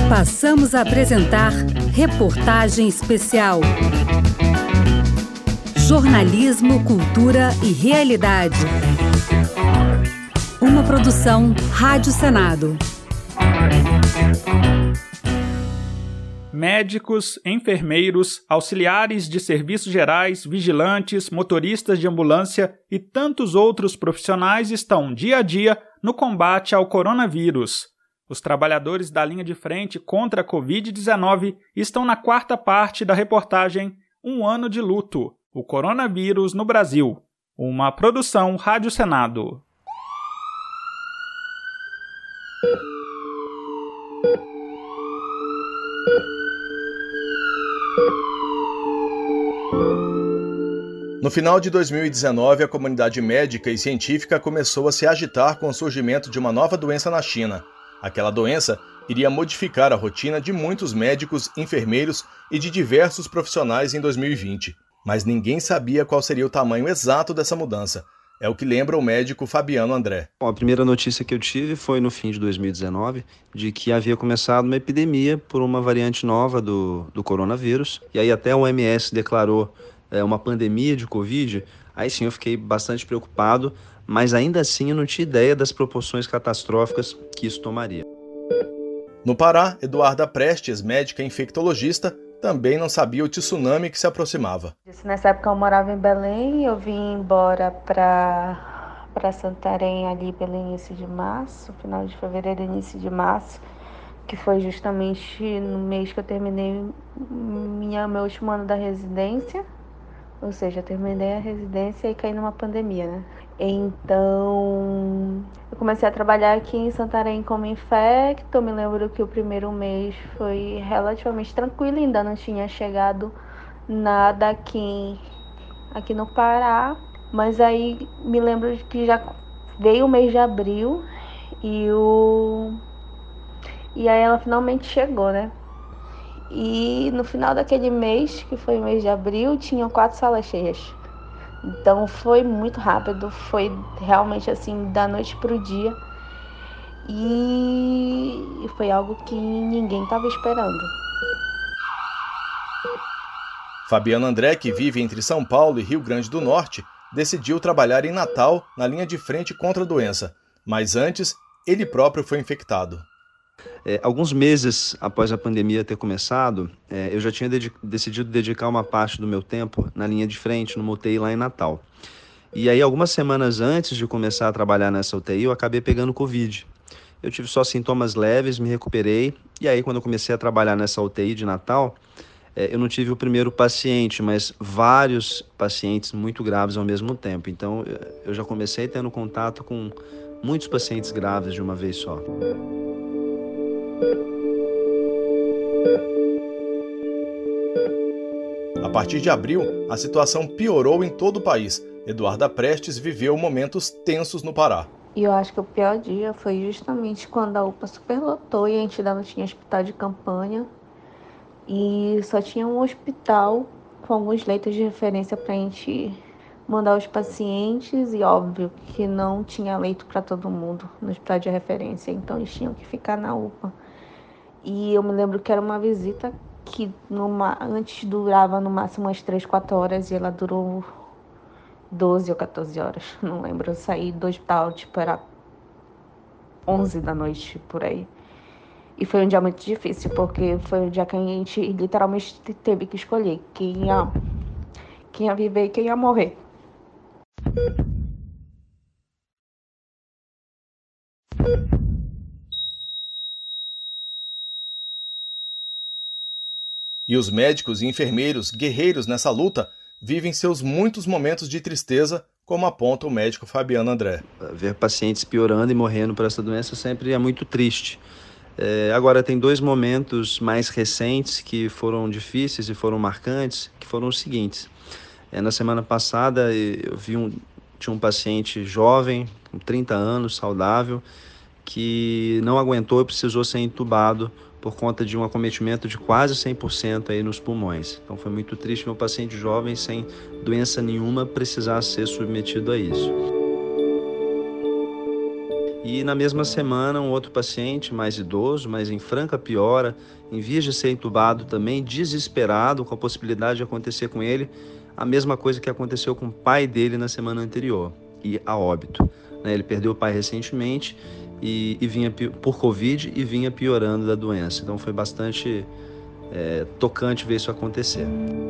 Passamos a apresentar Reportagem Especial. Jornalismo, cultura e realidade. Uma produção Rádio Senado. Médicos, enfermeiros, auxiliares de serviços gerais, vigilantes, motoristas de ambulância e tantos outros profissionais estão dia a dia no combate ao coronavírus. Os trabalhadores da linha de frente contra a Covid-19 estão na quarta parte da reportagem Um Ano de Luto, o coronavírus no Brasil. Uma produção Rádio Senado. No final de 2019, a comunidade médica e científica começou a se agitar com o surgimento de uma nova doença na China. Aquela doença iria modificar a rotina de muitos médicos, enfermeiros e de diversos profissionais em 2020. Mas ninguém sabia qual seria o tamanho exato dessa mudança. É o que lembra o médico Fabiano André. Bom, a primeira notícia que eu tive foi no fim de 2019, de que havia começado uma epidemia por uma variante nova do coronavírus. E aí até a OMS declarou uma pandemia de Covid. Aí sim eu fiquei bastante preocupado, mas ainda assim eu não tinha ideia das proporções catastróficas que isso tomaria. No Pará, Eduarda Prestes, médica infectologista, também não sabia o tsunami que se aproximava. Nessa época eu morava em Belém, eu vim embora para Santarém ali pelo início de março, final de fevereiro, início de março, que foi justamente no mês que eu terminei meu último ano da residência. Ou seja, eu terminei a residência e caí numa pandemia, né? Então, eu comecei a trabalhar aqui em Santarém como infecto. Eu me lembro que o primeiro mês foi relativamente tranquilo, ainda não tinha chegado nada aqui no Pará. Mas aí me lembro que já veio o mês de abril e aí ela finalmente chegou, né? E no final daquele mês, que foi o mês de abril, tinham 4 salas cheias. Então foi muito rápido, foi realmente assim, da noite para o dia. E foi algo que ninguém estava esperando. Fabiano André, que vive entre São Paulo e Rio Grande do Norte, decidiu trabalhar em Natal, na linha de frente contra a doença. Mas antes, ele próprio foi infectado. Alguns meses após a pandemia ter começado, eu já tinha decidido dedicar uma parte do meu tempo na linha de frente, numa UTI lá em Natal. E aí, algumas semanas antes de começar a trabalhar nessa UTI, eu acabei pegando Covid. Eu tive só sintomas leves, me recuperei, e aí quando eu comecei a trabalhar nessa UTI de Natal, eu não tive o primeiro paciente, mas vários pacientes muito graves ao mesmo tempo. Então, eu já comecei tendo contato com muitos pacientes graves de uma vez só. A partir de abril, a situação piorou em todo o país. Eduarda Prestes viveu momentos tensos no Pará. E eu acho que o pior dia foi justamente quando a UPA superlotou e a gente ainda não tinha hospital de campanha. E só tinha um hospital com alguns leitos de referência para a gente mandar os pacientes. E óbvio que não tinha leito para todo mundo no hospital de referência, então eles tinham que ficar na UPA. E eu me lembro que era uma visita que antes durava no máximo umas 3, 4 horas e ela durou 12 ou 14 horas, não lembro. Eu saí do hospital, era 11 da noite, por aí. E foi um dia muito difícil, porque foi um dia que a gente literalmente teve que escolher quem ia viver e quem ia morrer. E os médicos e enfermeiros, guerreiros nessa luta, vivem seus muitos momentos de tristeza, como aponta o médico Fabiano André. Ver pacientes piorando e morrendo por essa doença sempre é muito triste. Agora, tem 2 momentos mais recentes que foram difíceis e foram marcantes, que foram os seguintes. Na semana passada, eu tinha um paciente jovem, com 30 anos, saudável, que não aguentou e precisou ser entubado por conta de um acometimento de quase 100% aí nos pulmões. Então foi muito triste meu paciente jovem, sem doença nenhuma, precisar ser submetido a isso. E na mesma semana, um outro paciente mais idoso, mas em franca piora, em vias de ser entubado também, desesperado com a possibilidade de acontecer com ele a mesma coisa que aconteceu com o pai dele na semana anterior, e a óbito. Ele perdeu o pai recentemente e vinha por Covid e vinha piorando da doença. Então foi bastante tocante ver isso acontecer.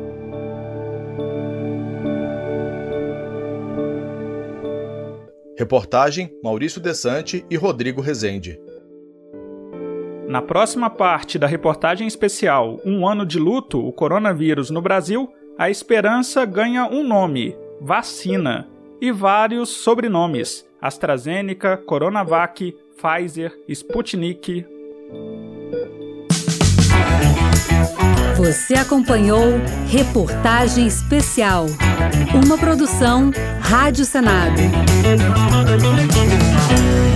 Reportagem Maurício Desante e Rodrigo Rezende. Na próxima parte da reportagem especial Um ano de luto, o coronavírus no Brasil, a esperança ganha um nome, vacina, e vários sobrenomes, AstraZeneca, Coronavac, Pfizer, Sputnik. Você acompanhou Reportagem Especial, uma produção Rádio Senado.